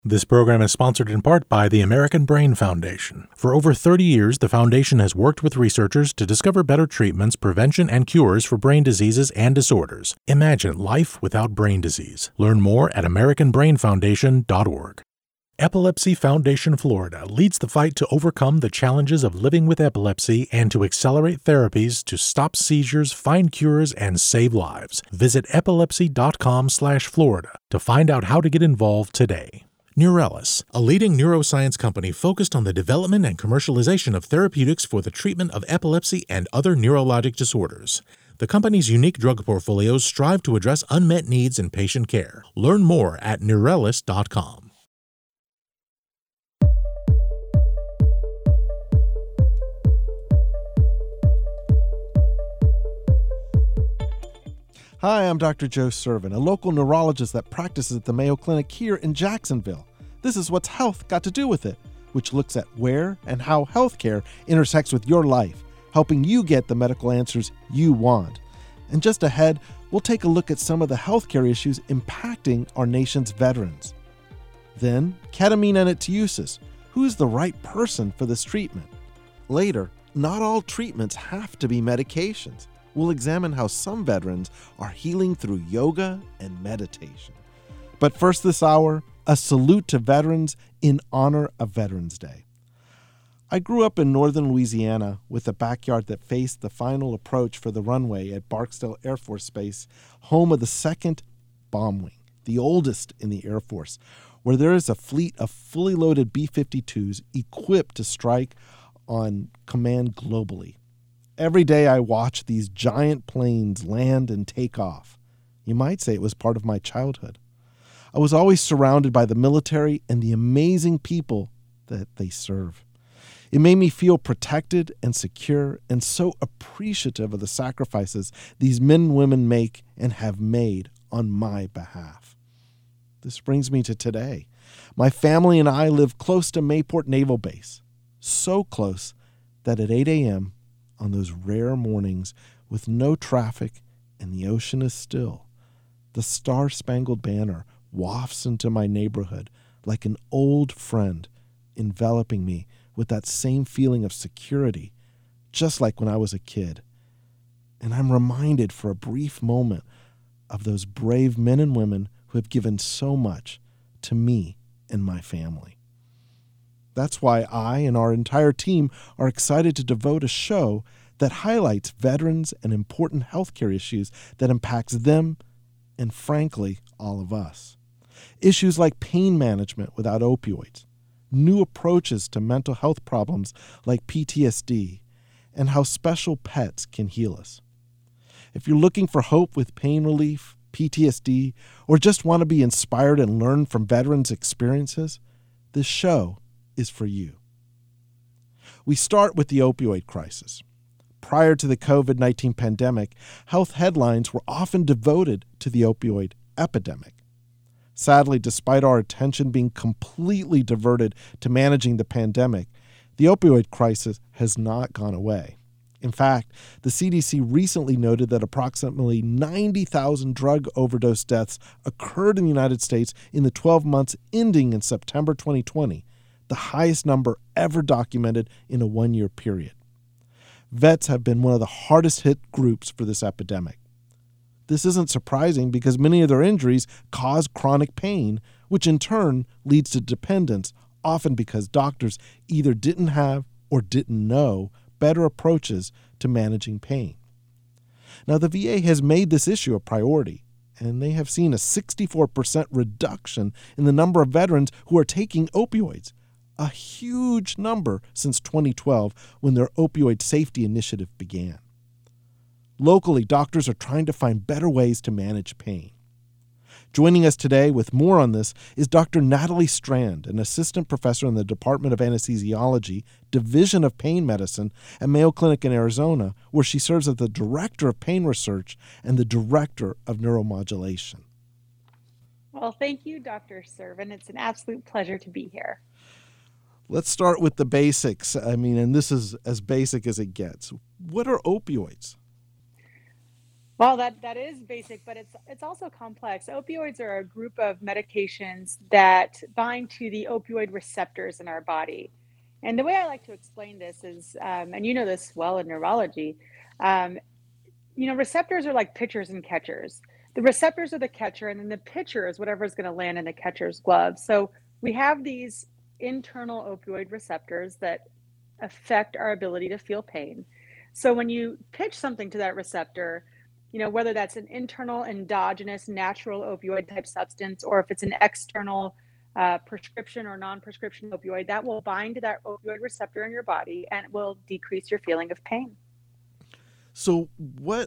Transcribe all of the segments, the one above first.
This program is sponsored in part by the American Brain Foundation. For over 30 years, the foundation has worked with researchers to discover better treatments, prevention, and cures for brain diseases and disorders. Imagine life without brain disease. Learn more at americanbrainfoundation.org. Epilepsy Foundation Florida leads the fight to overcome the challenges of living with epilepsy and to accelerate therapies to stop seizures, find cures, and save lives. Visit epilepsy.com/Florida to find out how to get involved today. Neurelis, a leading neuroscience company focused on the development and commercialization of therapeutics for the treatment of epilepsy and other neurologic disorders. The company's unique drug portfolios strive to address unmet needs in patient care. Learn more at neurelis.com. Hi, I'm Dr. Joe Servin, a local neurologist that practices at the Mayo Clinic here in Jacksonville. This is What's Health Got to Do with It, which looks at where and how healthcare intersects with your life, helping you get the medical answers you want. And just ahead, we'll take a look at some of the healthcare issues impacting our nation's veterans. Then, ketamine and its uses. Who's the right person for this treatment? Later, not all treatments have to be medications. We'll examine how some veterans are healing through yoga and meditation. But first this hour, a salute to veterans in honor of Veterans Day. I grew up in northern Louisiana with a backyard that faced the final approach for the runway at Barksdale Air Force Base, home of the 2nd Bomb Wing, the oldest in the Air Force, where there is a fleet of fully loaded B-52s equipped to strike on command globally. Every day I watch these giant planes land and take off. You might say it was part of my childhood. I was always surrounded by the military and the amazing people that they serve. It made me feel protected and secure and so appreciative of the sacrifices these men and women make and have made on my behalf. This brings me to today. My family and I live close to Mayport Naval Base, so close that at 8 a.m., on those rare mornings with no traffic and the ocean is still, the Star-Spangled Banner wafts into my neighborhood like an old friend, enveloping me with that same feeling of security, just like when I was a kid. And I'm reminded for a brief moment of those brave men and women who have given so much to me and my family. That's why I and our entire team are excited to devote a show that highlights veterans and important healthcare issues that impacts them and, frankly, all of us. Issues like pain management without opioids, new approaches to mental health problems like PTSD, and how special pets can heal us. If you're looking for hope with pain relief, PTSD, or just want to be inspired and learn from veterans' experiences, this show is for you. We start with the opioid crisis. Prior to the COVID-19 pandemic, health headlines were often devoted to the opioid epidemic. Sadly, despite our attention being completely diverted to managing the pandemic, the opioid crisis has not gone away. In fact, the CDC recently noted that approximately 90,000 drug overdose deaths occurred in the United States in the 12 months ending in September 2020. The highest number ever documented in a one-year period. Vets have been one of the hardest hit groups for this epidemic. This isn't surprising because many of their injuries cause chronic pain, which in turn leads to dependence, often because doctors either didn't have or didn't know better approaches to managing pain. Now, the VA has made this issue a priority, and they have seen a 64% reduction in the number of veterans who are taking opioids. A huge number since 2012 when their opioid safety initiative began. Locally, doctors are trying to find better ways to manage pain. Joining us today with more on this is Dr. Natalie Strand, an assistant professor in the Department of Anesthesiology, Division of Pain Medicine at Mayo Clinic in Arizona, where she serves as the Director of Pain Research and the Director of Neuromodulation. Well, thank you, Dr. Servin. It's an absolute pleasure to be here. Let's start with the basics. And this is as basic as it gets. What are opioids? Well, that is basic, but it's also complex. Opioids are a group of medications that bind to the opioid receptors in our body. And the way I like to explain this is, and you know this well in neurology, um, receptors are like pitchers and catchers. The receptors are the catcher, and then the pitcher is whatever's going to land in the catcher's glove. So we have these internal opioid receptors that affect our ability to feel pain. So when you pitch something to that receptor, whether that's an internal endogenous natural opioid type substance, or if it's an external prescription or non-prescription opioid, that will bind to that opioid receptor in your body and it will decrease your feeling of pain. So what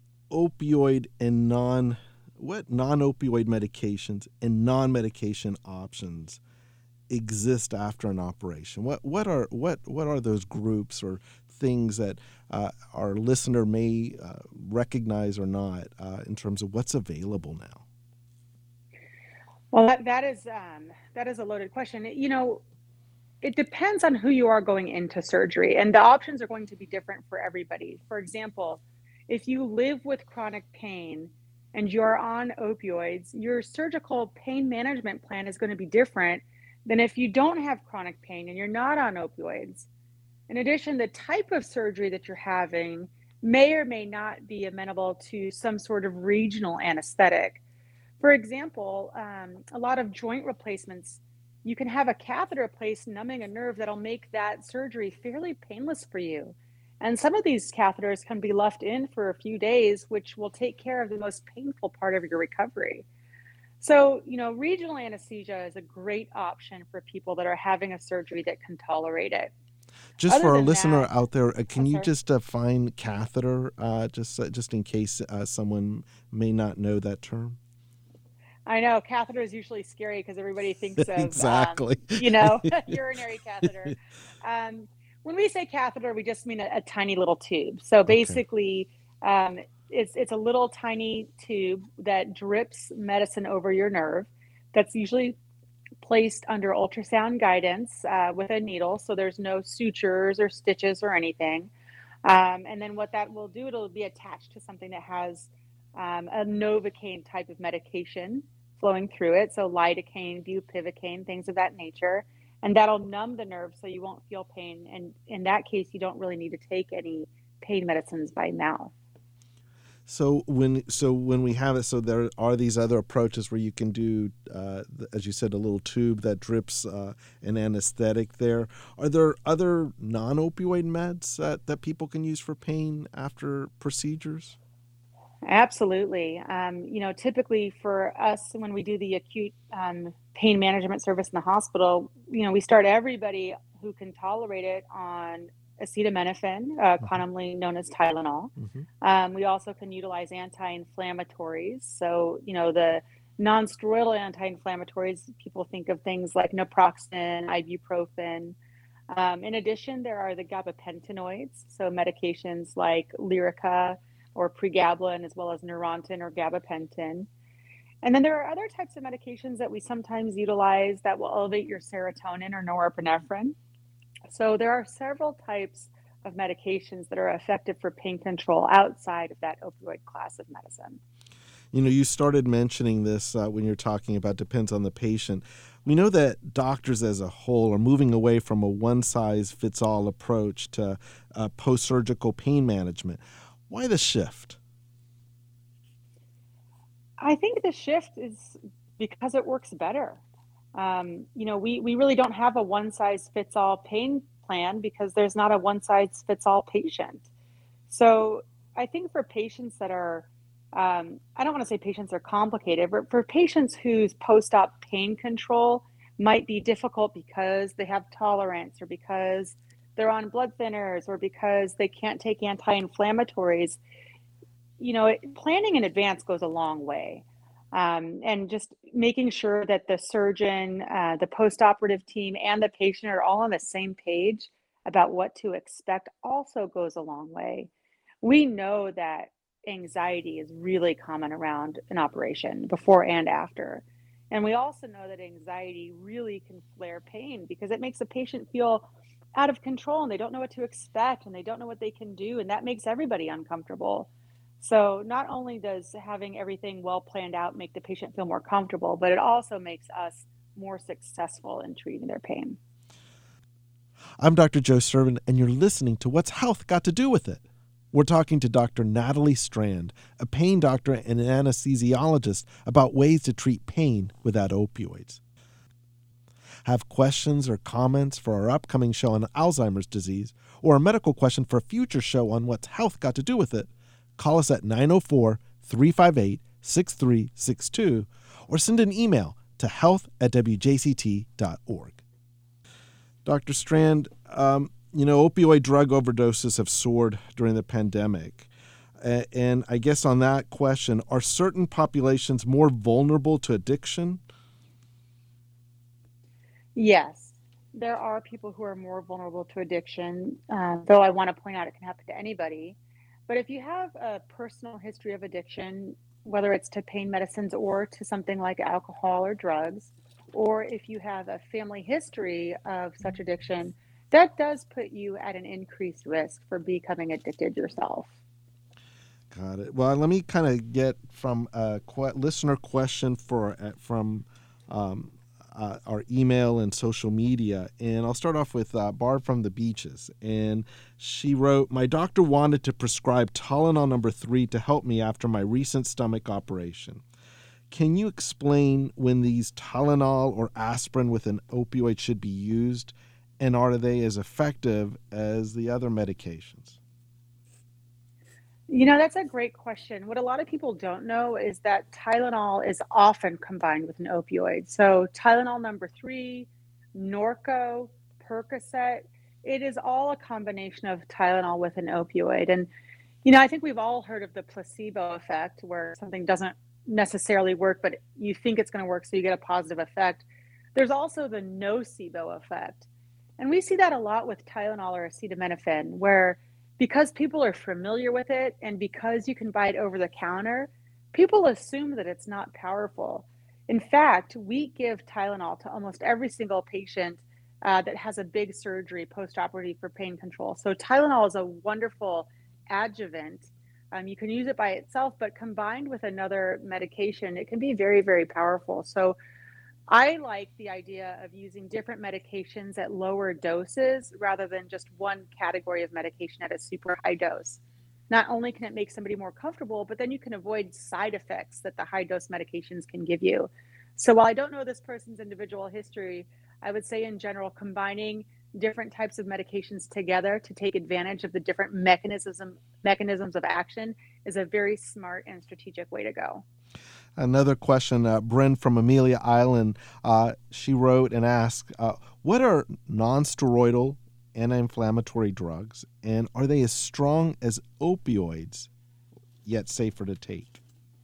what non-opioid medications and non-medication options exist after an operation? What are those groups or things that our listener may recognize or not in terms of what's available now? Well, that is a loaded question. It depends on who you are going into surgery, and the options are going to be different for everybody. For example, if you live with chronic pain and you're on opioids, your surgical pain management plan is going to be different than if you don't have chronic pain and you're not on opioids. In addition, the type of surgery that you're having may or may not be amenable to some sort of regional anesthetic. For example, a lot of joint replacements, you can have a catheter placed numbing a nerve that'll make that surgery fairly painless for you. And some of these catheters can be left in for a few days, which will take care of the most painful part of your recovery. So, regional anesthesia is a great option for people that are having a surgery that can tolerate it. Just Other for our than listener that, out there, oh, can you sorry. just define catheter, just in case someone may not know that term? I know catheter is usually scary because everybody thinks of, Exactly. urinary catheter. Um, when we say catheter, we just mean a tiny little tube. So Okay. basically, um, it's a little tiny tube that drips medicine over your nerve. That's usually placed under ultrasound guidance with a needle, so there's no sutures or stitches or anything. And then what that will do, it'll be attached to something that has a Novocaine type of medication flowing through it. So lidocaine, bupivacaine, things of that nature. And that'll numb the nerve so you won't feel pain. And in that case, you don't really need to take any pain medicines by mouth. So when we have it, so there are these other approaches where you can do, as you said, a little tube that drips an anesthetic there. Are there other non-opioid meds that people can use for pain after procedures? Absolutely. Typically for us, when we do the acute pain management service in the hospital, we start everybody who can tolerate it on acetaminophen, Hmm. commonly known as Tylenol. Hmm. We also can utilize anti-inflammatories. So, the non-steroidal anti-inflammatories, people think of things like naproxen, ibuprofen. In addition, there are the gabapentinoids, so medications like Lyrica or pregabalin, as well as Neurontin or gabapentin. And then there are other types of medications that we sometimes utilize that will elevate your serotonin or norepinephrine. So there are several types of medications that are effective for pain control outside of that opioid class of medicine. You started mentioning this when you're talking about depends on the patient. We know that doctors as a whole are moving away from a one-size-fits-all approach to post-surgical pain management. Why the shift? I think the shift is because it works better. We really don't have a one size fits all pain plan because there's not a one size fits all patient. So I think for patients that are, I don't want to say patients are complicated, but for patients whose post op pain control might be difficult because they have tolerance or because they're on blood thinners or because they can't take anti inflammatories, planning in advance goes a long way. And just making sure that the surgeon, the post-operative team, and the patient are all on the same page about what to expect also goes a long way. We know that anxiety is really common around an operation before and after. And we also know that anxiety really can flare pain because it makes a patient feel out of control and they don't know what to expect and they don't know what they can do. And that makes everybody uncomfortable. So not only does having everything well planned out make the patient feel more comfortable, but it also makes us more successful in treating their pain. I'm Dr. Joe Sirven, and you're listening to What's Health Got to Do with It? We're talking to Dr. Natalie Strand, a pain doctor and an anesthesiologist, about ways to treat pain without opioids. Have questions or comments for our upcoming show on Alzheimer's disease, or a medical question for a future show on What's Health Got to Do with It? Call us at 904-358-6362 or send an email to health@wjct.org. Dr. Strand, opioid drug overdoses have soared during the pandemic. And I guess on that question, are certain populations more vulnerable to addiction? Yes, there are people who are more vulnerable to addiction, though I want to point out it can happen to anybody. But if you have a personal history of addiction, whether it's to pain medicines or to something like alcohol or drugs, or if you have a family history of such addiction, that does put you at an increased risk for becoming addicted yourself. Got it. Well, let me kind of get from a listener question from our email and social media. And I'll start off with Barb from the Beaches. And she wrote, "My doctor wanted to prescribe Tylenol number 3 to help me after my recent stomach operation. Can you explain when these Tylenol or aspirin with an opioid should be used? And are they as effective as the other medications?" That's a great question. What a lot of people don't know is that Tylenol is often combined with an opioid. So Tylenol number 3, Norco, Percocet, it is all a combination of Tylenol with an opioid. And, I think we've all heard of the placebo effect where something doesn't necessarily work, but you think it's going to work, so you get a positive effect. There's also the nocebo effect. And we see that a lot with Tylenol or acetaminophen, where because people are familiar with it and because you can buy it over the counter, people assume that it's not powerful. In fact, we give Tylenol to almost every single patient that has a big surgery post-operative for pain control. So Tylenol is a wonderful adjuvant. You can use it by itself, but combined with another medication, it can be very, very powerful. So I like the idea of using different medications at lower doses rather than just one category of medication at a super high dose. Not only can it make somebody more comfortable, but then you can avoid side effects that the high dose medications can give you. So while I don't know this person's individual history, I would say in general, combining different types of medications together to take advantage of the different mechanisms of action is a very smart and strategic way to go. Another question, Bryn from Amelia Island, she wrote and asked, what are non-steroidal anti-inflammatory drugs, and are they as strong as opioids, yet safer to take?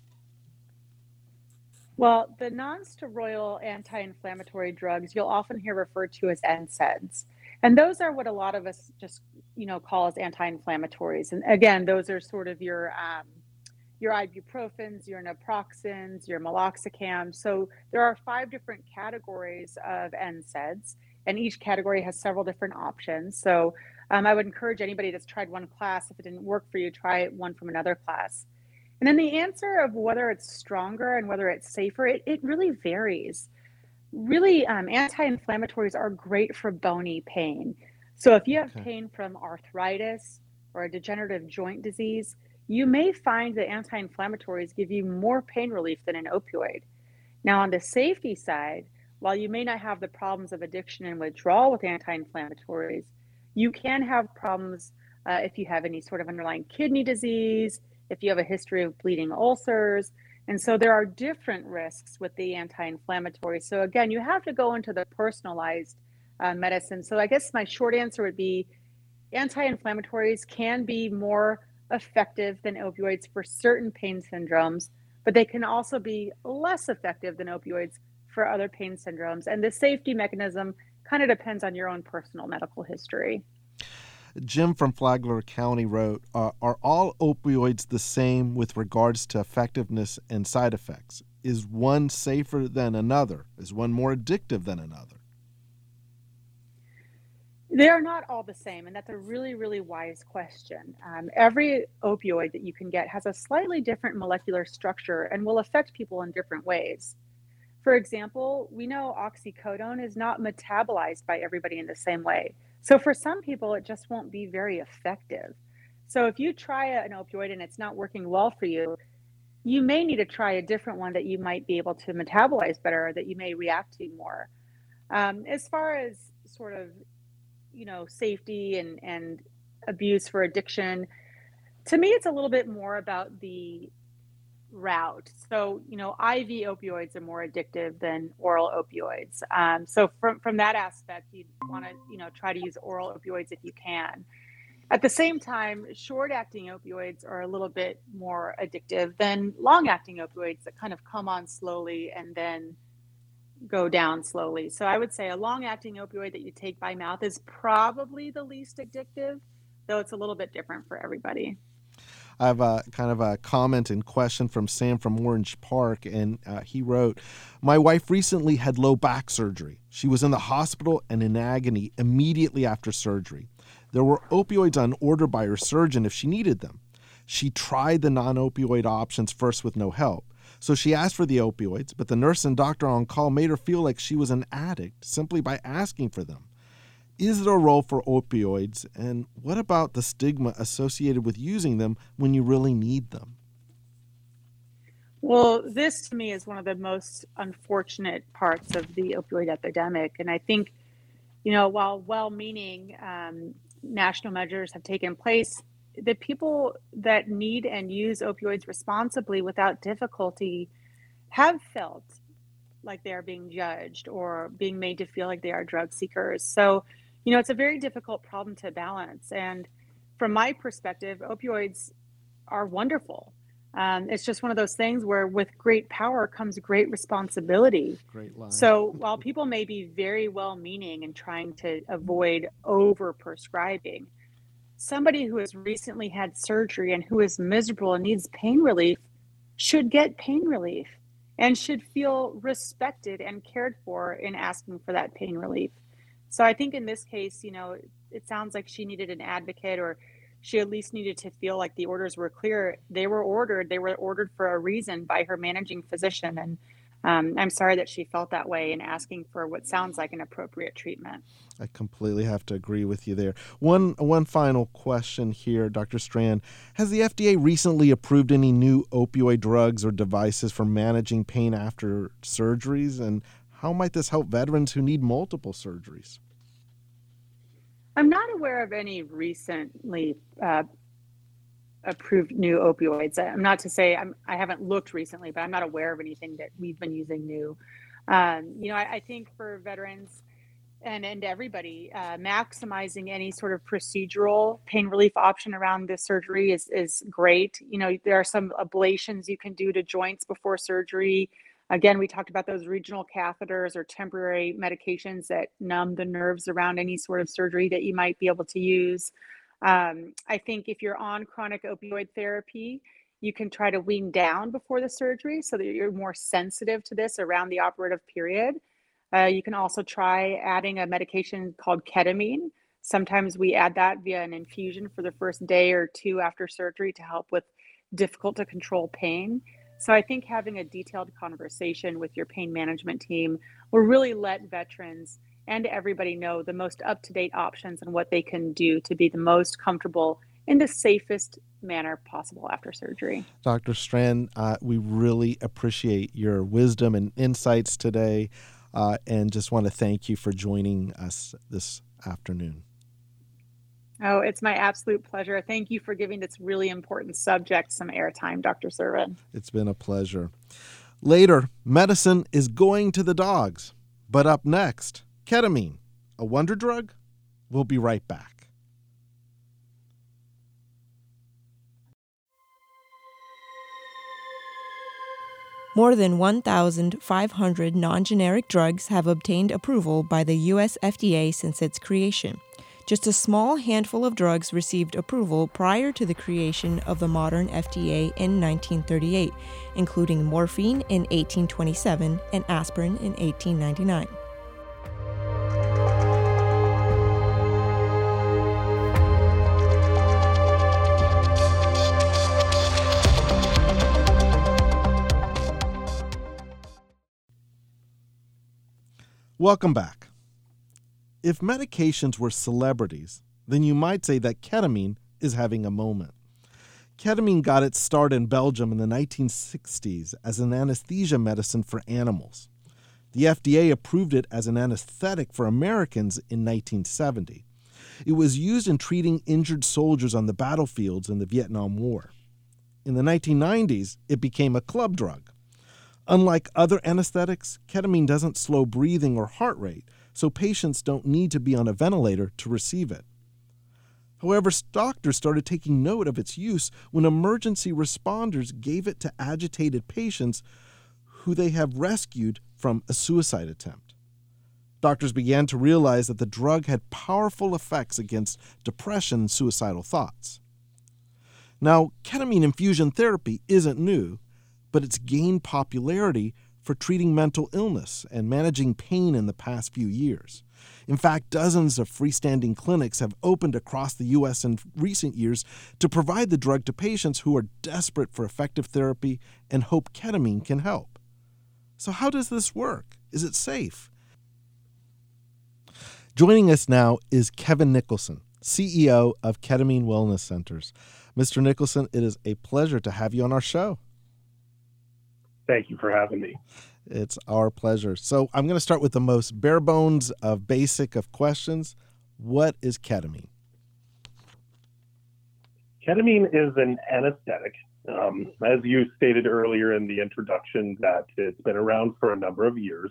Well, the non-steroidal anti-inflammatory drugs you'll often hear referred to as NSAIDs. And those are what a lot of us just, call as anti-inflammatories. And again, those are sort of your ibuprofens, your naproxens, your meloxicam. So there are 5 different categories of NSAIDs, and each category has several different options. So I would encourage anybody that's tried one class, if it didn't work for you, try one from another class. And then the answer of whether it's stronger and whether it's safer, it really varies. Really, anti-inflammatories are great for bony pain. So if you have pain from arthritis or a degenerative joint disease, you may find that anti-inflammatories give you more pain relief than an opioid. Now, on the safety side, while you may not have the problems of addiction and withdrawal with anti-inflammatories, you can have problems if you have any sort of underlying kidney disease, if you have a history of bleeding ulcers. And so there are different risks with the anti-inflammatories. So again, you have to go into the personalized medicine. So I guess my short answer would be anti-inflammatories can be more effective than opioids for certain pain syndromes, but they can also be less effective than opioids for other pain syndromes. And the safety mechanism kind of depends on your own personal medical history. Jim from Flagler County wrote, are all opioids the same with regards to effectiveness and side effects? Is one safer than another? Is one more addictive than another? They are not all the same, and that's a really, really wise question. Every opioid that you can get has a slightly different molecular structure and will affect people in different ways. For example, we know oxycodone is not metabolized by everybody in the same way. So for some people, it just won't be very effective. So if you try an opioid and it's not working well for you, you may need to try a different one that you might be able to metabolize better, or that you may react to more. As far as sort of, safety and abuse for addiction, to me, it's a little bit more about the route. So, IV opioids are more addictive than oral opioids. So from that aspect, you want to, try to use oral opioids if you can. At the same time, short-acting opioids are a little bit more addictive than long-acting opioids that kind of come on slowly and then go down slowly. So I would say a long-acting opioid that you take by mouth is probably the least addictive, though it's a little bit different for everybody. I have a kind of a comment and question from Sam from Orange Park, and he wrote, "My wife recently had low back surgery. She was in the hospital and in agony immediately after surgery. There were opioids on order by her surgeon if she needed them. She tried the non-opioid options first with no help. So she asked for the opioids, but the nurse and doctor on call made her feel like she was an addict simply by asking for them. Is there a role for opioids, and what about the stigma associated with using them when you really need them?" Well, this to me is one of the most unfortunate parts of the opioid epidemic. And I think, while well-meaning national measures have taken place, the people that need and use opioids responsibly without difficulty have felt like they are being judged or being made to feel like they are drug seekers. So, it's a very difficult problem to balance. And from my perspective, opioids are wonderful. It's just one of those things where with great power comes great responsibility. Great line. So while people may be very well-meaning and trying to avoid over-prescribing, somebody who has recently had surgery and who is miserable and needs pain relief should get pain relief and should feel respected and cared for in asking for that pain relief. So I think in this case, it sounds like she needed an advocate, or she at least needed to feel like the orders were clear. They were ordered for a reason by her managing physician. And I'm sorry that she felt that way in asking for what sounds like an appropriate treatment. I completely have to agree with you there. One final question here, Dr. Strand. Has the FDA recently approved any new opioid drugs or devices for managing pain after surgeries? And how might this help veterans who need multiple surgeries? I'm not aware of any recently approved new opioids. I'm not to say I haven't looked recently, but I'm not aware of anything that we've been using new. I think for veterans and everybody, maximizing any sort of procedural pain relief option around this surgery is great. There are some ablations you can do to joints before surgery. Again, we talked about those regional catheters or temporary medications that numb the nerves around any sort of surgery that you might be able to use. I think if you're on chronic opioid therapy, you can try to wean down before the surgery so that you're more sensitive to this around the operative period. You can also try adding a medication called ketamine. Sometimes we add that via an infusion for the first day or two after surgery to help with difficult to control pain. So I think having a detailed conversation with your pain management team will really let veterans and everybody know the most up-to-date options and what they can do to be the most comfortable in the safest manner possible after surgery. Dr. Strand, we really appreciate your wisdom and insights today, and just want to thank you for joining us this afternoon. Oh, it's my absolute pleasure. Thank you for giving this really important subject some airtime, Dr. Servin. It's been a pleasure. Later, medicine is going to the dogs. But up next, ketamine, a wonder drug? We'll be right back. More than 1,500 non-generic drugs have obtained approval by the U.S. FDA since its creation. Just a small handful of drugs received approval prior to the creation of the modern FDA in 1938, including morphine in 1827 and aspirin in 1899. Welcome back. If medications were celebrities, then you might say that ketamine is having a moment. Ketamine got its start in Belgium in the 1960s as an anesthesia medicine for animals. The FDA approved it as an anesthetic for Americans in 1970. It was used in treating injured soldiers on the battlefields in the Vietnam War. In the 1990s, it became a club drug. Unlike other anesthetics, ketamine doesn't slow breathing or heart rate, so patients don't need to be on a ventilator to receive it. However, doctors started taking note of its use when emergency responders gave it to agitated patients who they have rescued from a suicide attempt. Doctors began to realize that the drug had powerful effects against depression and suicidal thoughts. Now, ketamine infusion therapy isn't new, but it's gained popularity for treating mental illness and managing pain in the past few years. In fact, dozens of freestanding clinics have opened across the U.S. in recent years to provide the drug to patients who are desperate for effective therapy and hope ketamine can help. So how does this work? Is it safe? Joining us now is Kevin Nicholson, CEO of Ketamine Wellness Centers. Mr. Nicholson, it is a pleasure to have you on our show. Thank you for having me. It's our pleasure. So I'm going to start with the most bare bones of basic of questions. What is ketamine? Ketamine is an anesthetic. As you stated earlier in the introduction, that it's been around for a number of years.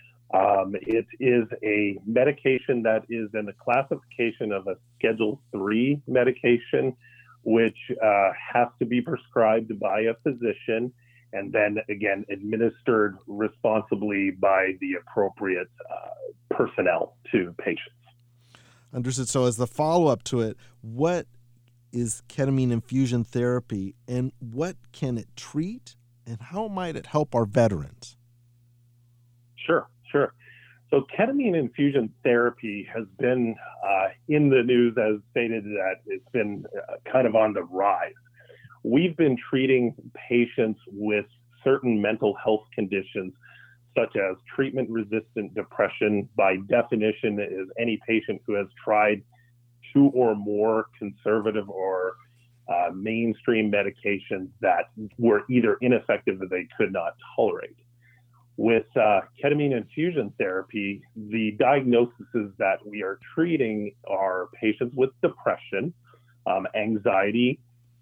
It is a medication that is in the classification of a Schedule III medication, which has to be prescribed by a physician and then, again, administered responsibly by the appropriate personnel to patients. Understood. So as the follow-up to it, what is ketamine infusion therapy and what can it treat and how might it help our veterans? Sure. So ketamine infusion therapy has been in the news as stated that it's been kind of on the rise. We've been treating patients with certain mental health conditions, such as treatment-resistant depression. By definition, is any patient who has tried 2 or more conservative or mainstream medications that were either ineffective or they could not tolerate. With ketamine infusion therapy, the diagnoses that we are treating are patients with depression, anxiety,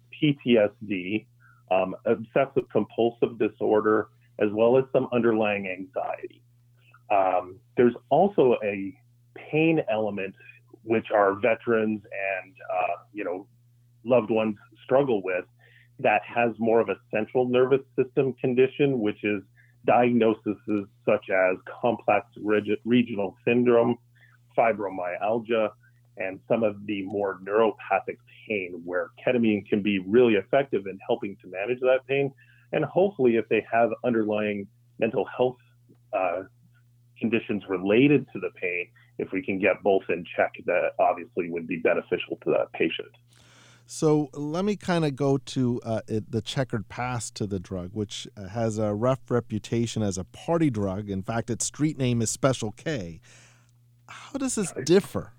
PTSD, obsessive compulsive disorder, as well as some underlying anxiety. There's also a pain element which our veterans and loved ones struggle with, that has more of a central nervous system condition, which is diagnoses such as complex regional syndrome, fibromyalgia, and some of the more neuropathic pain, where ketamine can be really effective in helping to manage that pain. And hopefully, if they have underlying mental health conditions related to the pain, if we can get both in check, that obviously would be beneficial to that patient. So let me kind of go to the checkered past to the drug, which has a rough reputation as a party drug. In fact, its street name is Special K. How does this differ?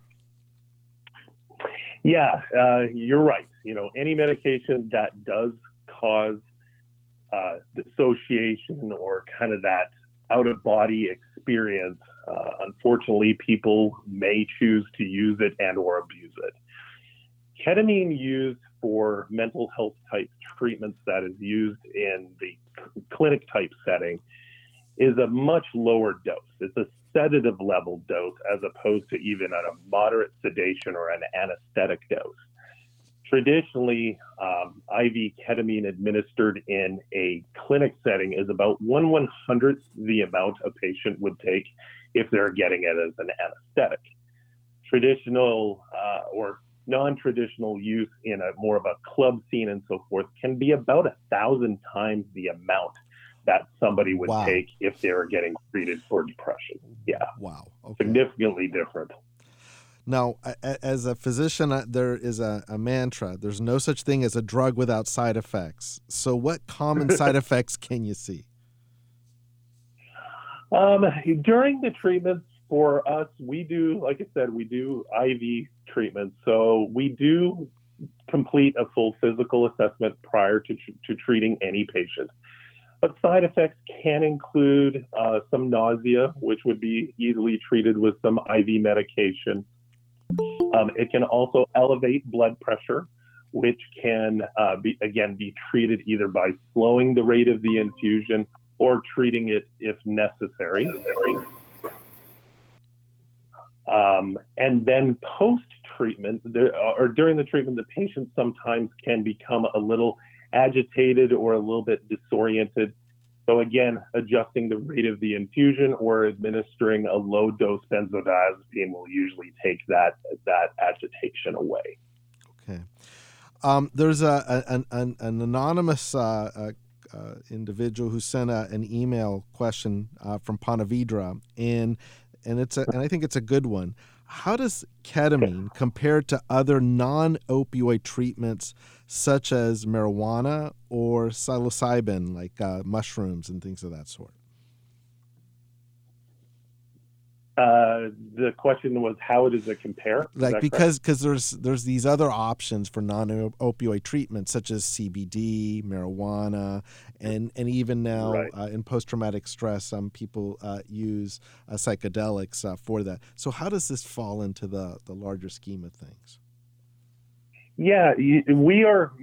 Yeah, you're right. Any medication that does cause dissociation or kind of that out-of-body experience, unfortunately, people may choose to use it and or abuse it. Ketamine used for mental health type treatments that is used in the clinic type setting is a much lower dose. It's a sedative level dose as opposed to even at a moderate sedation or an anesthetic dose. Traditionally, IV ketamine administered in a clinic setting is about 1/100th the amount a patient would take if they're getting it as an anesthetic. Traditional or non-traditional use in a more of a club scene and so forth can be about 1,000 times the amount that somebody would take if they were getting treated for depression. Yeah. Wow. Okay. Significantly different. Now, as a physician, there is a mantra. There's no such thing as a drug without side effects. So what common side effects can you see? During the treatments, for us, we do, like I said, we do IV treatment. So we do complete a full physical assessment prior to treating any patient. But side effects can include some nausea, which would be easily treated with some IV medication. It can also elevate blood pressure, which can be treated either by slowing the rate of the infusion or treating it if necessary. And then post-treatment, or during the treatment, the patient sometimes can become a little agitated or a little bit disoriented. So again, adjusting the rate of the infusion or administering a low-dose benzodiazepine will usually take that agitation away. Okay. There's an anonymous individual who sent an email question from Panavidra, and I think it's a good one. How does ketamine compare to other non-opioid treatments such as marijuana or psilocybin, like mushrooms and things of that sort? The question was, how does it compare? Because there's these other options for non-opioid treatments such as CBD, marijuana, and even now in post-traumatic stress, some people use psychedelics for that. So how does this fall into the larger scheme of things? Yeah, we are.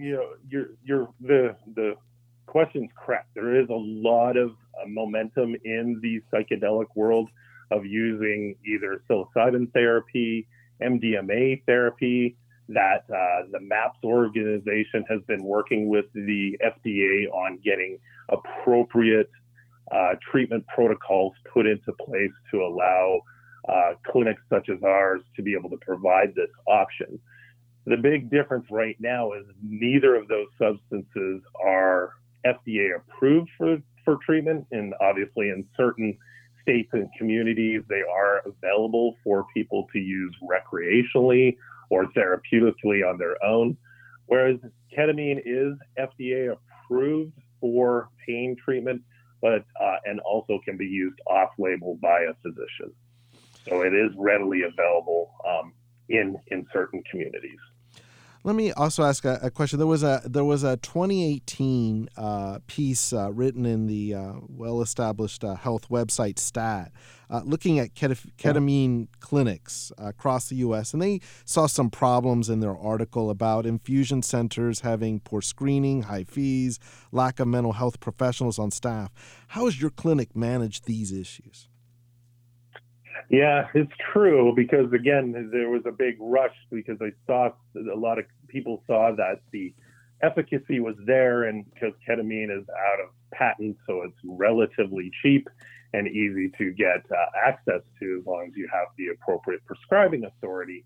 The question's correct. There is a lot of momentum in the psychedelic world of using either psilocybin therapy, MDMA therapy, that the MAPS organization has been working with the FDA on getting appropriate treatment protocols put into place to allow clinics such as ours to be able to provide this option. The big difference right now is neither of those substances are FDA approved for treatment, and obviously in certain states and communities, they are available for people to use recreationally or therapeutically on their own, whereas ketamine is FDA approved for pain treatment, but and also can be used off-label by a physician. So it is readily available in certain communities. Let me also ask a question. There was a 2018 piece written in the well-established health website STAT, looking at ketamine clinics across the U.S., and they saw some problems in their article about infusion centers having poor screening, high fees, lack of mental health professionals on staff. How has your clinic managed these issues? Yeah, it's true, because again, there was a big rush because a lot of people saw that the efficacy was there, and because ketamine is out of patent, so it's relatively cheap and easy to get access to as long as you have the appropriate prescribing authority.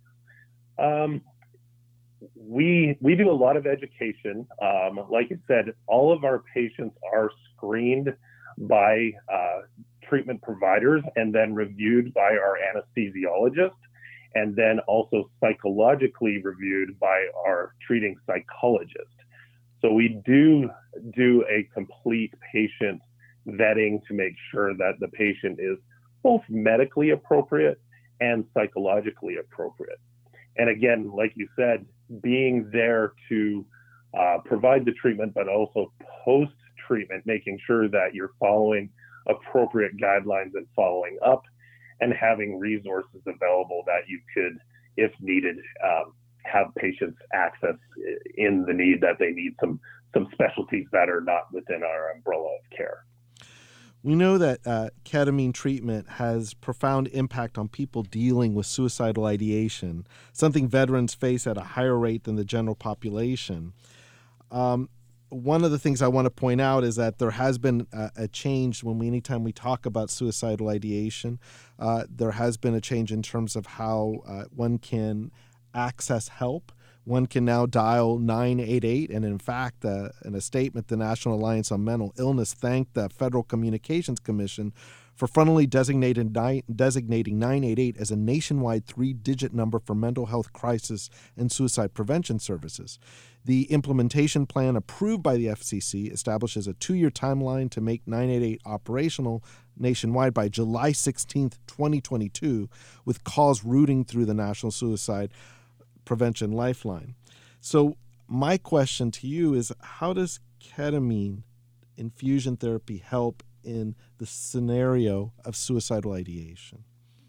We do a lot of education. Like I said, all of our patients are screened by treatment providers and then reviewed by our anesthesiologist, and then also psychologically reviewed by our treating psychologist. So we do a complete patient vetting to make sure that the patient is both medically appropriate and psychologically appropriate. And again, like you said, being there to provide the treatment, but also post-treatment, making sure that you're following appropriate guidelines and following up, and having resources available that you could, if needed, have patients access in the need that they need some specialties that are not within our umbrella of care. We know that ketamine treatment has profound impact on people dealing with suicidal ideation, something veterans face at a higher rate than the general population. One of the things I want to point out is that there has been a change anytime we talk about suicidal ideation. There has been a change in terms of how one can access help. One can now dial 988, and in fact, in a statement, the National Alliance on Mental Illness thanked the Federal Communications Commission for funnily designating 988 as a nationwide 3-digit number for mental health crisis and suicide prevention services. The implementation plan approved by the FCC establishes a 2-year timeline to make 988 operational nationwide by July 16th, 2022, with calls routing through the National Suicide Prevention Lifeline. So my question to you is, how does ketamine infusion therapy help in the scenario of suicidal ideation?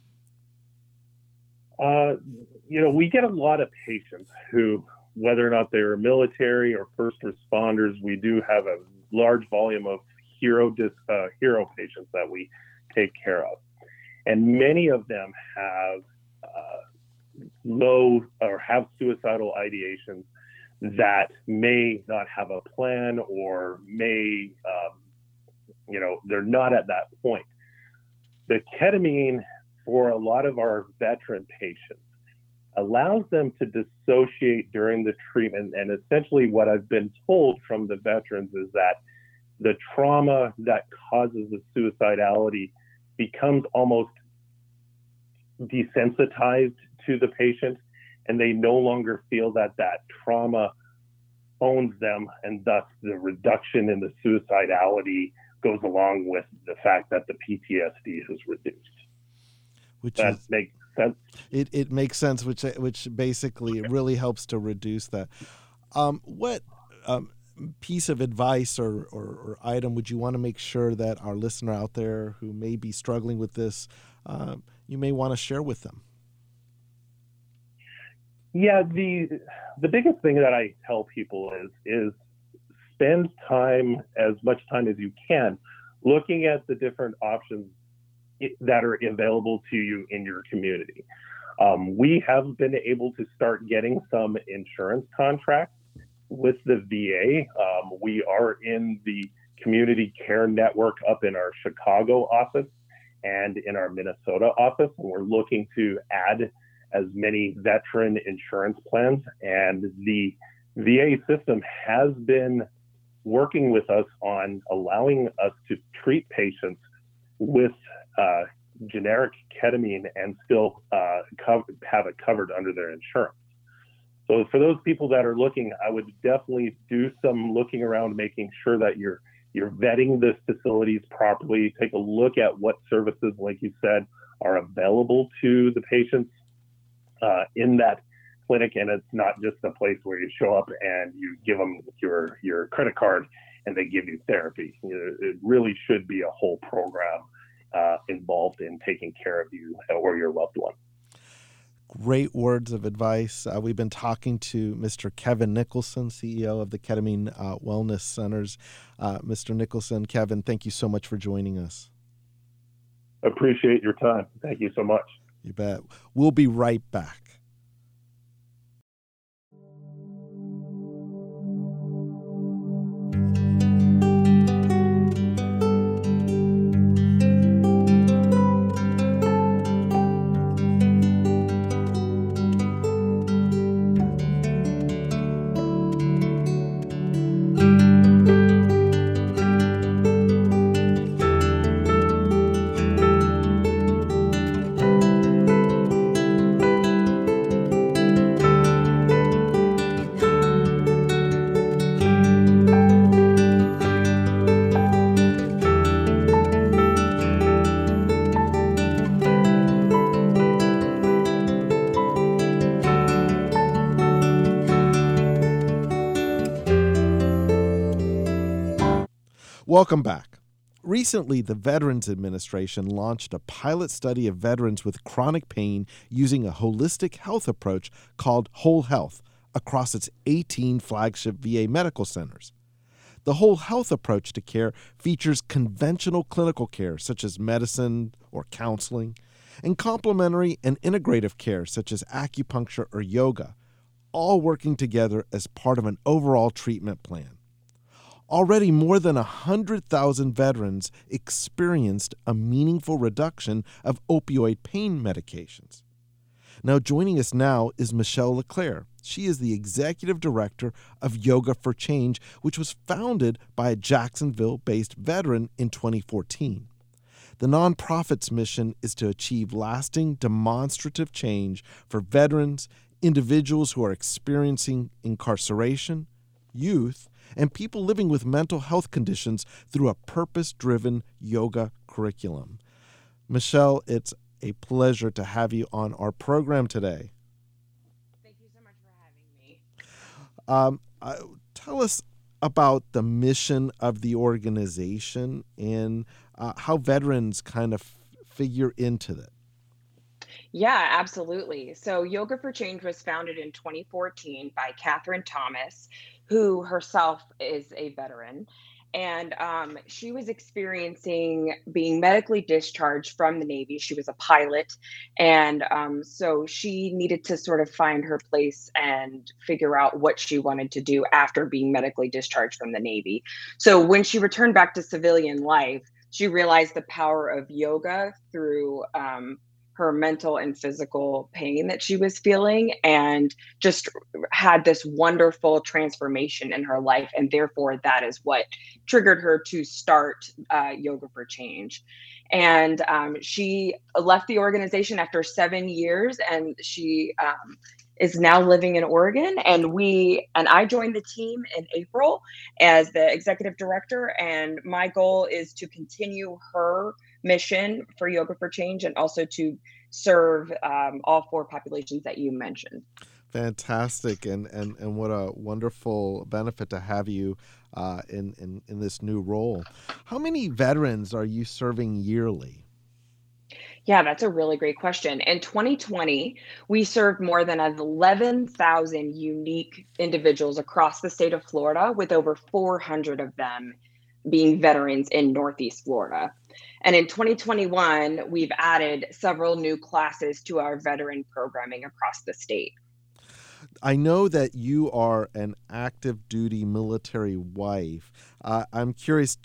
We get a lot of patients who, whether or not they're military or first responders, we do have a large volume of hero patients that we take care of. And many of them have low or have suicidal ideations that may not have a plan or may, they're not at that point. The ketamine for a lot of our veteran patients allows them to dissociate during the treatment. And essentially what I've been told from the veterans is that the trauma that causes the suicidality becomes almost desensitized to the patient, and they no longer feel that trauma owns them, and thus the reduction in the suicidality goes along with the fact that the PTSD is reduced. That makes sense. It makes sense, which basically really helps to reduce that. What piece of advice or item would you want to make sure that our listener out there who may be struggling with this, you may want to share with them? Yeah, the biggest thing that I tell people is spend as much time as you can looking at the different options that are available to you in your community. We have been able to start getting some insurance contracts with the VA. We are in the community care network up in our Chicago office and in our Minnesota office, and we're looking to add as many veteran insurance plans. And the VA system has been working with us on allowing us to treat patients with generic ketamine and still have it covered under their insurance. So for those people that are looking, I would definitely do some looking around, making sure that you're vetting the facilities properly. Take a look at what services, like you said, are available to the patients in that clinic, and it's not just a place where you show up and you give them your credit card and they give you therapy. It really should be a whole program involved in taking care of you or your loved one. Great words of advice. We've been talking to Mr. Kevin Nicholson, CEO of the Ketamine Wellness Centers. Mr. Nicholson, Kevin, thank you so much for joining us. Appreciate your time. Thank you so much. You bet. We'll be right back. Welcome back. Recently, the Veterans Administration launched a pilot study of veterans with chronic pain using a holistic health approach called Whole Health across its 18 flagship VA medical centers. The Whole Health approach to care features conventional clinical care such as medicine or counseling, and complementary and integrative care such as acupuncture or yoga, all working together as part of an overall treatment plan. Already more than 100,000 veterans experienced a meaningful reduction of opioid pain medications. Now joining us now is Michelle LeClaire. She is the executive director of Yoga for Change, which was founded by a Jacksonville-based veteran in 2014. The nonprofit's mission is to achieve lasting, demonstrative change for veterans, individuals who are experiencing incarceration, youth, and people living with mental health conditions through a purpose-driven yoga curriculum. Michelle, it's a pleasure to have you on our program today. Thank you so much for having me. Tell us about the mission of the organization and how veterans kind of figure into it. Yeah, absolutely. So Yoga for Change was founded in 2014 by Catherine Thomas, who herself is a veteran. And she was experiencing being medically discharged from the Navy. She was a pilot. And so she needed to sort of find her place and figure out what she wanted to do after being medically discharged from the Navy. So when she returned back to civilian life, she realized the power of yoga through her mental and physical pain that she was feeling, and just had this wonderful transformation in her life. And therefore, that is what triggered her to start Yoga for Change. And she left the organization after 7 years, and she is now living in Oregon. And I joined the team in April as the executive director. And my goal is to continue her mission for Yoga for Change, and also to serve all 4 populations that you mentioned. Fantastic, and what a wonderful benefit to have you in this new role. How many veterans are you serving yearly? Yeah, that's a really great question. In 2020, we served more than 11,000 unique individuals across the state of Florida, with over 400 of them being veterans in Northeast Florida. And in 2021, we've added several new classes to our veteran programming across the state. I know that you are an active duty military wife. I'm curious,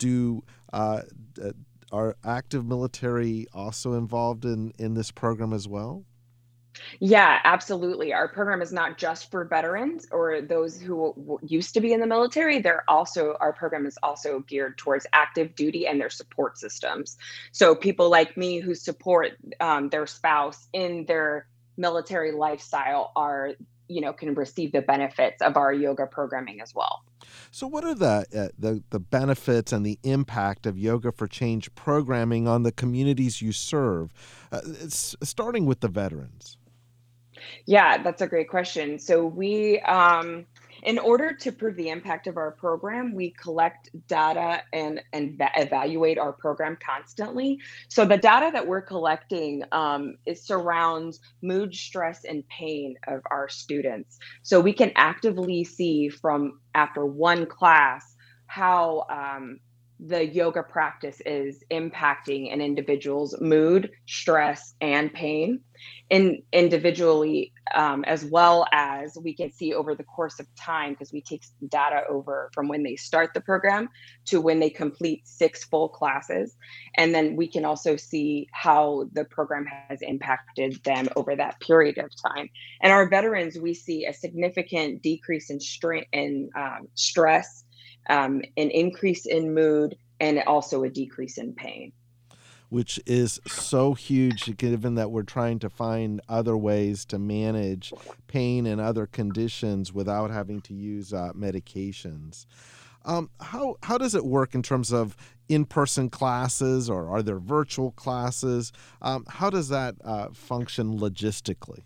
are active military also involved in this program as well? Yeah, absolutely. Our program is not just for veterans or those who used to be in the military. Our program is also geared towards active duty and their support systems. So people like me who support their spouse in their military lifestyle can receive the benefits of our yoga programming as well. So what are the benefits and the impact of Yoga for Change programming on the communities you serve, starting with the veterans? Yeah, that's a great question. So we, in order to prove the impact of our program, we collect data and evaluate our program constantly. So the data that we're collecting surrounds mood, stress, and pain of our students. So we can actively see from after one class how the yoga practice is impacting an individual's mood, stress, and pain individually, as well as we can see over the course of time, because we take data over from when they start the program to when they complete 6 full classes. And then we can also see how the program has impacted them over that period of time. And our veterans, we see a significant decrease in stress, an increase in mood, and also a decrease in pain. Which is so huge, given that we're trying to find other ways to manage pain and other conditions without having to use medications. How does it work in terms of in-person classes, or are there virtual classes? How does that function logistically?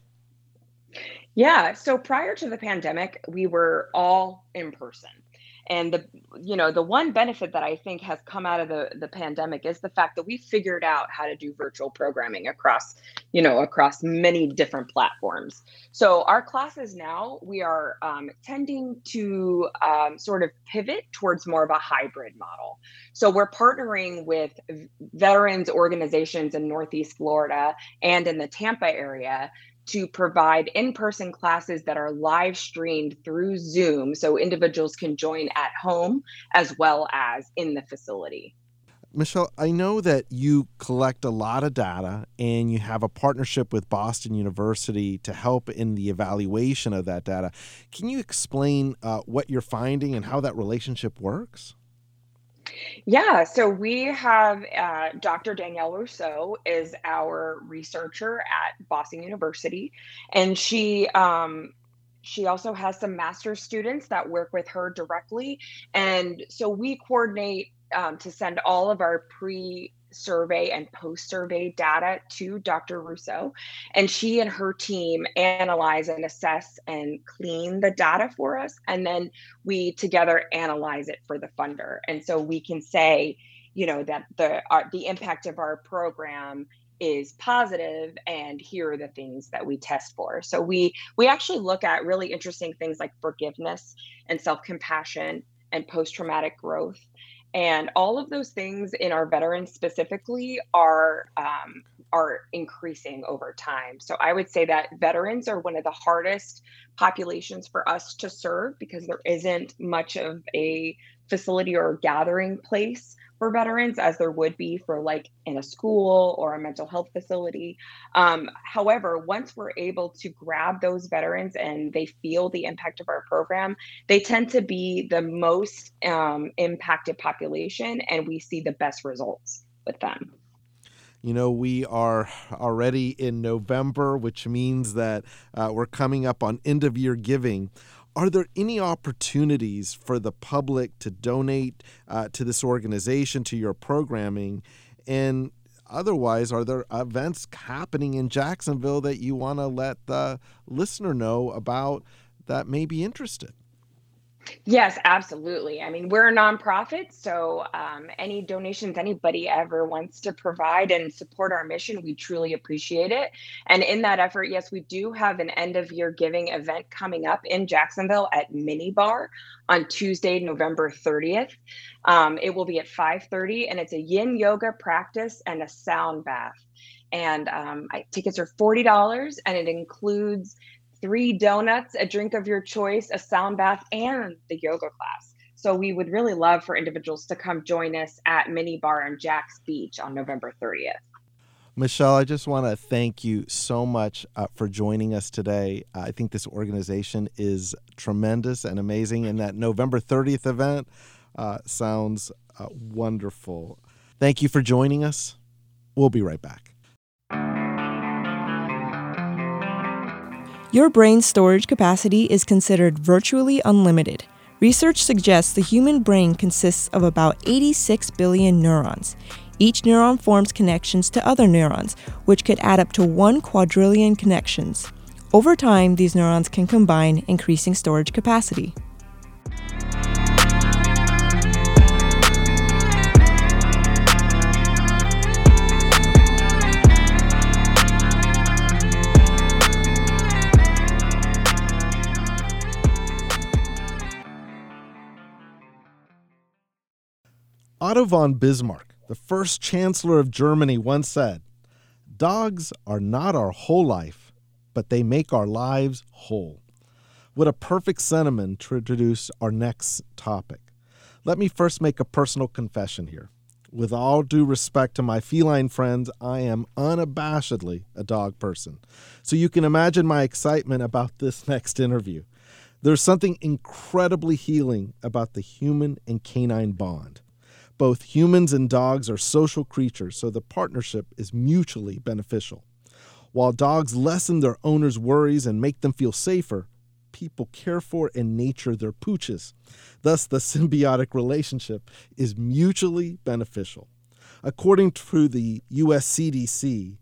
Yeah, so prior to the pandemic, we were all in person. And the one benefit that I think has come out of the pandemic is the fact that we figured out how to do virtual programming across many different platforms. So our classes now, we are tending to sort of pivot towards more of a hybrid model. So we're partnering with veterans organizations in Northeast Florida and in the Tampa area to provide in-person classes that are live streamed through Zoom, so individuals can join at home as well as in the facility. Michelle, I know that you collect a lot of data and you have a partnership with Boston University to help in the evaluation of that data. Can you explain what you're finding and how that relationship works? Yeah, so we have Dr. Danielle Rousseau is our researcher at Boston University, and she She also has some master's students that work with her directly. And so we coordinate to send all of our pre-survey and post-survey data to Dr. Rousseau. And she and her team analyze and assess and clean the data for us. And then we together analyze it for the funder. And so we can say, that the impact of our program is positive, and here are the things that we test for. So we actually look at really interesting things like forgiveness and self-compassion and post-traumatic growth. And all of those things in our veterans specifically are increasing over time. So I would say that veterans are one of the hardest populations for us to serve because there isn't much of a facility or gathering place for veterans as there would be for like in a school or a mental health facility. However, once we're able to grab those veterans and they feel the impact of our program, they tend to be the most impacted population, and we see the best results with them. We are already in November, which means that we're coming up on end of year giving. Are there any opportunities for the public to donate to this organization, to your programming? And otherwise, are there events happening in Jacksonville that you want to let the listener know about that may be interested? Yes, absolutely. I mean, we're a nonprofit, so any donations anybody ever wants to provide and support our mission, we truly appreciate it. And in that effort, yes, we do have an end of year giving event coming up in Jacksonville at Mini Bar on Tuesday, November 30th. It will be at 5:30, and it's a yin yoga practice and a sound bath. And tickets are $40, and it includes 3 donuts, a drink of your choice, a sound bath, and the yoga class. So we would really love for individuals to come join us at Mini Bar in Jax Beach on November 30th. Michelle, I just want to thank you so much for joining us today. I think this organization is tremendous and amazing, and that November 30th event sounds wonderful. Thank you for joining us. We'll be right back. Your brain's storage capacity is considered virtually unlimited. Research suggests the human brain consists of about 86 billion neurons. Each neuron forms connections to other neurons, which could add up to 1 quadrillion connections. Over time, these neurons can combine, increasing storage capacity. Otto von Bismarck, the first Chancellor of Germany, once said, "Dogs are not our whole life, but they make our lives whole." What a perfect sentiment to introduce our next topic. Let me first make a personal confession here. With all due respect to my feline friends, I am unabashedly a dog person. So you can imagine my excitement about this next interview. There's something incredibly healing about the human and canine bond. Both humans and dogs are social creatures, so the partnership is mutually beneficial. While dogs lessen their owners' worries and make them feel safer, people care for and nurture their pooches. Thus, the symbiotic relationship is mutually beneficial. According to the US CDC,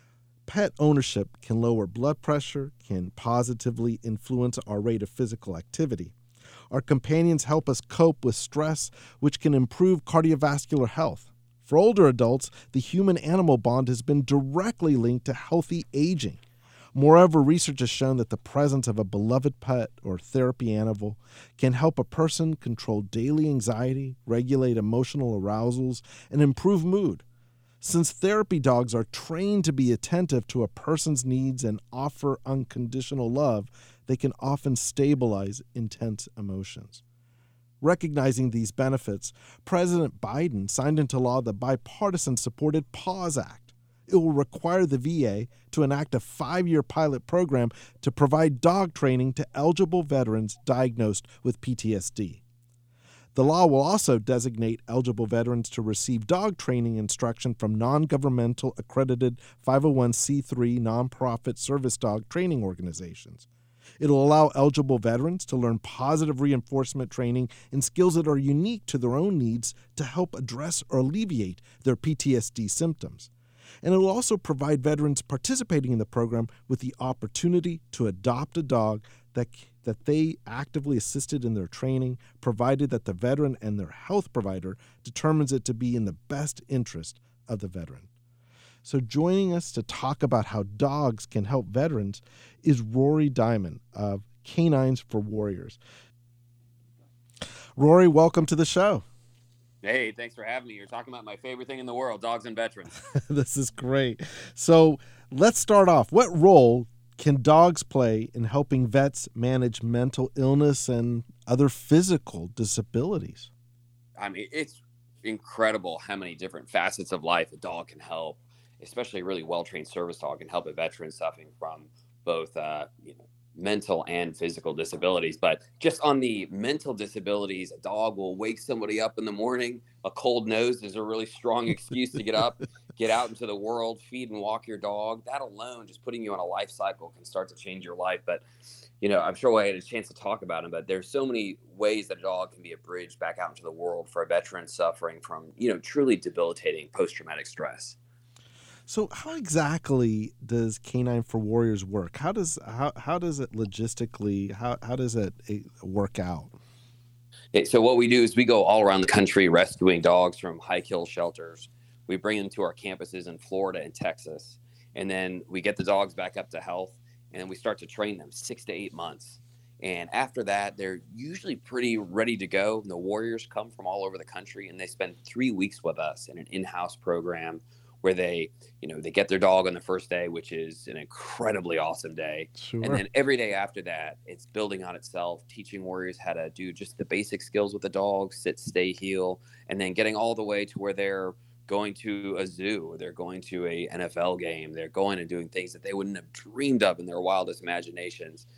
pet ownership can lower blood pressure, can positively influence our rate of physical activity. Our companions help us cope with stress, which can improve cardiovascular health. For older adults, the human-animal bond has been directly linked to healthy aging. Moreover, research has shown that the presence of a beloved pet or therapy animal can help a person control daily anxiety, regulate emotional arousals, and improve mood. Since therapy dogs are trained to be attentive to a person's needs and offer unconditional love, they can often stabilize intense emotions. Recognizing these benefits, President Biden signed into law the bipartisan-supported PAWS Act. It will require the VA to enact a 5-year pilot program to provide dog training to eligible veterans diagnosed with PTSD. The law will also designate eligible veterans to receive dog training instruction from non-governmental accredited 501c3 nonprofit service dog training organizations. It'll allow eligible veterans to learn positive reinforcement training and skills that are unique to their own needs to help address or alleviate their PTSD symptoms. And it will also provide veterans participating in the program with the opportunity to adopt a dog that they actively assisted in their training, provided that the veteran and their health provider determines it to be in the best interest of the veteran. So joining us to talk about how dogs can help veterans is Rory Diamond of Canines for Warriors. Rory, welcome to the show. Hey, thanks for having me. You're talking about my favorite thing in the world, dogs and veterans. This is great. So let's start off. What role can dogs play in helping vets manage mental illness and other physical disabilities? I mean, it's incredible how many different facets of life a dog can help, especially a really well-trained service dog can help a veteran suffering from both mental and physical disabilities. But just on the mental disabilities, a dog will wake somebody up in the morning. A cold nose is a really strong excuse to get up, get out into the world, feed and walk your dog. That alone, just putting you on a life cycle, can start to change your life. But, I'm sure I had a chance to talk about them, but there's so many ways that a dog can be a bridge back out into the world for a veteran suffering from, truly debilitating post-traumatic stress. So how exactly does Canine for Warriors work? How does it logistically, how does it work out? Okay, so what we do is we go all around the country rescuing dogs from high-kill shelters. We bring them to our campuses in Florida and Texas, and then we get the dogs back up to health, and then we start to train them 6 to 8 months. And after that, they're usually pretty ready to go. And the warriors come from all over the country, and they spend 3 weeks with us in an in-house program where they get their dog on the first day, which is an incredibly awesome day. Sure. And then every day after that, it's building on itself, teaching warriors how to do just the basic skills with the dog, sit, stay, heel, and then getting all the way to where they're going to a zoo, or they're going to a NFL game. They're going and doing things that they wouldn't have dreamed of in their wildest imaginations.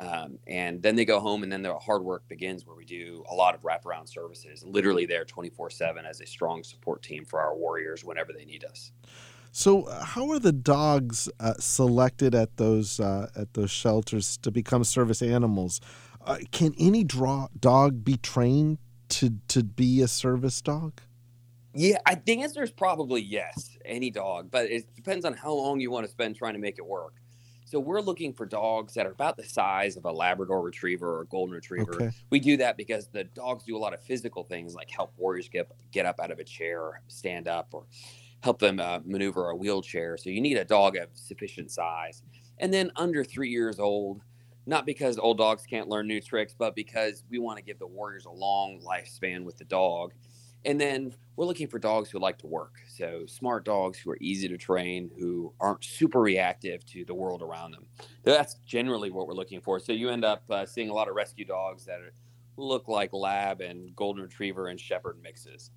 And then they go home, and then the hard work begins, where we do a lot of wraparound services, literally there 24/7 as a strong support team for our warriors whenever they need us. So how are the dogs selected at those shelters to become service animals? Can any dog be trained to be a service dog? Yeah, the answer is probably yes, any dog, but it depends on how long you want to spend trying to make it work. So we're looking for dogs that are about the size of a Labrador Retriever or Golden Retriever. Okay. We do that because the dogs do a lot of physical things, like help warriors get up out of a chair, or stand up, or help them maneuver a wheelchair. So you need a dog of sufficient size. And then under 3 years old, not because old dogs can't learn new tricks, but because we want to give the warriors a long lifespan with the dog. And then we're looking for dogs who like to work. So smart dogs who are easy to train, who aren't super reactive to the world around them. That's generally what we're looking for. So you end up seeing a lot of rescue dogs that look like Lab and Golden Retriever and Shepherd mixes.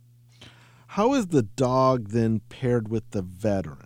How is the dog then paired with the veteran?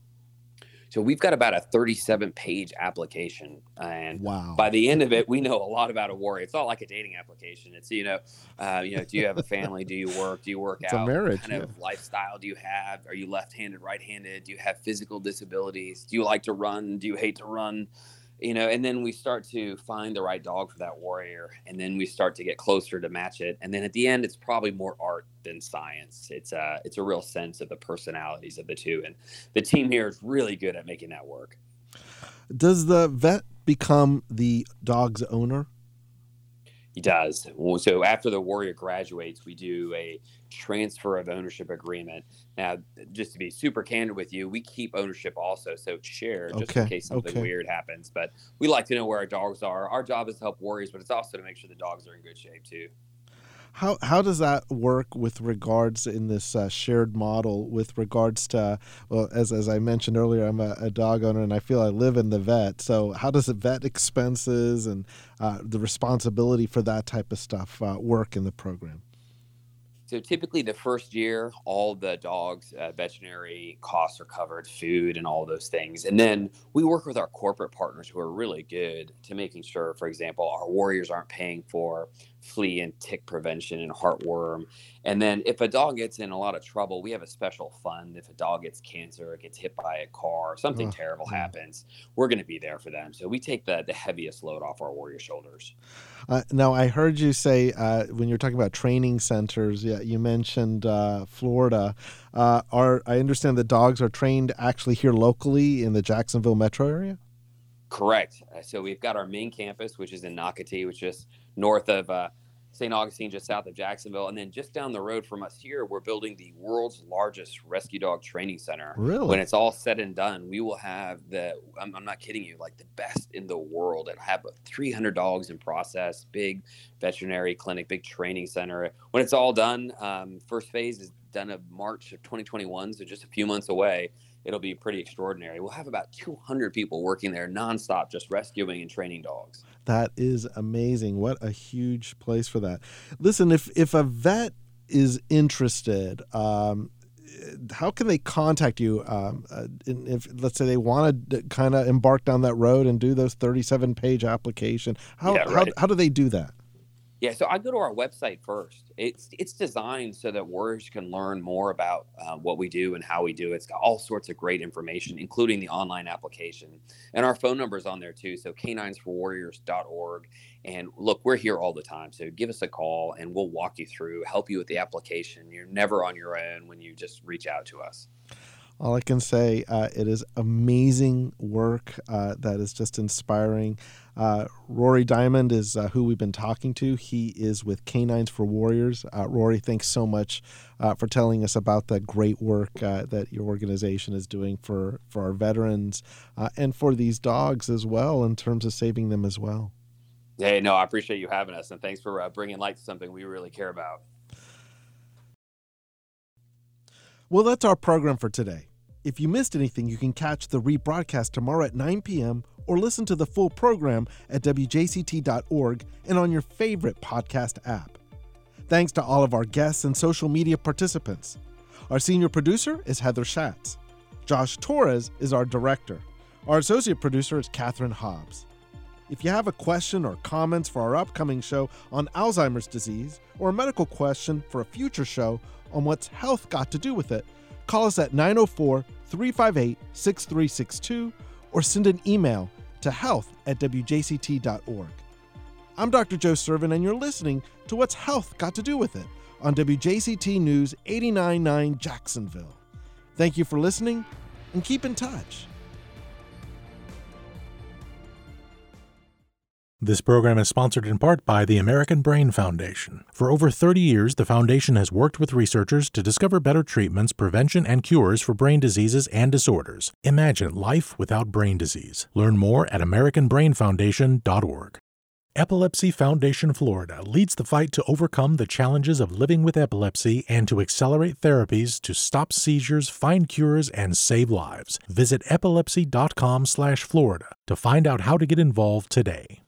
So we've got about a 37-page application, and Wow. By the end of it, we know a lot about a warrior. It's not like a dating application. It's do you have a family? Do you work? Do you work It's out? a marriage. What kind of lifestyle do you have? Are you left-handed, right-handed? Do you have physical disabilities? Do you like to run? Do you hate to run? And then we start to find the right dog for that warrior, and then we start to get closer to match it. And then at the end, it's probably more art than science. It's a real sense of the personalities of the two, and the team here is really good at making that work. Does the vet become the dog's owner? He does. So after the warrior graduates, we do a transfer of ownership agreement. Now, just to be super candid with you, we keep ownership also, so it's shared just in case something weird happens. But we like to know where our dogs are. Our job is to help warriors, but it's also to make sure the dogs are in good shape too. How does that work with regards in this shared model with regards to, well, as I mentioned earlier, I'm a dog owner and I feel I live in the vet. So how does the vet expenses and the responsibility for that type of stuff work in the program? So typically the first year, all the dogs' veterinary costs are covered, food and all those things. And then we work with our corporate partners who are really good to making sure, for example, our warriors aren't paying for flea and tick prevention and heartworm. And then if a dog gets in a lot of trouble, we have a special fund. If a dog gets cancer, or gets hit by a car, something terrible happens, we're going to be there for them. So we take the heaviest load off our warrior shoulders. Now, I heard you say when you're talking about training centers, you mentioned Florida. I understand the dogs are trained actually here locally in the Jacksonville metro area? Correct. So we've got our main campus, which is in Nocatee, which is north of St. Augustine, just south of Jacksonville. And then just down the road from us here, we're building the world's largest rescue dog training center. Really? When it's all said and done, we will have I'm not kidding you, like the best in the world. It'll have 300 dogs in process, big veterinary clinic, big training center. When it's all done, first phase is done of March of 2021, so just a few months away. It'll be pretty extraordinary. We'll have about 200 people working there nonstop, just rescuing and training dogs. That is amazing. What a huge place for that. Listen, if a vet is interested, how can they contact you? If let's say they want to kind of embark down that road and do those 37-page application, how do they do that? Yeah, so I go to our website first. It's designed so that warriors can learn more about what we do and how we do it. It's got all sorts of great information, including the online application. And our phone number is on there too, so caninesforwarriors.org. And look, we're here all the time, so give us a call and we'll walk you through, help you with the application. You're never on your own when you just reach out to us. All I can say, it is amazing work that is just inspiring. Rory Diamond is who we've been talking to. He is with Canines for Warriors. Rory, thanks so much for telling us about the great work that your organization is doing for our veterans and for these dogs as well, in terms of saving them as well. Hey, no, I appreciate you having us, and thanks for bringing light to something we really care about. Well, that's our program for today. If you missed anything, you can catch the rebroadcast tomorrow at 9 p.m. or listen to the full program at wjct.org and on your favorite podcast app. Thanks to all of our guests and social media participants. Our senior producer is Heather Schatz. Josh Torres is our director. Our associate producer is Catherine Hobbs. If you have a question or comments for our upcoming show on Alzheimer's disease, or a medical question for a future show on what's health got to do with it, call us at 904-358-6362 or send an email to health@wjct.org. I'm Dr. Joe Servin, and you're listening to What's Health Got to Do with It on WJCT News 89.9 Jacksonville. Thank you for listening, and keep in touch. This program is sponsored in part by the American Brain Foundation. For over 30 years, the foundation has worked with researchers to discover better treatments, prevention, and cures for brain diseases and disorders. Imagine life without brain disease. Learn more at americanbrainfoundation.org. Epilepsy Foundation Florida leads the fight to overcome the challenges of living with epilepsy and to accelerate therapies to stop seizures, find cures, and save lives. Visit epilepsy.com/Florida to find out how to get involved today.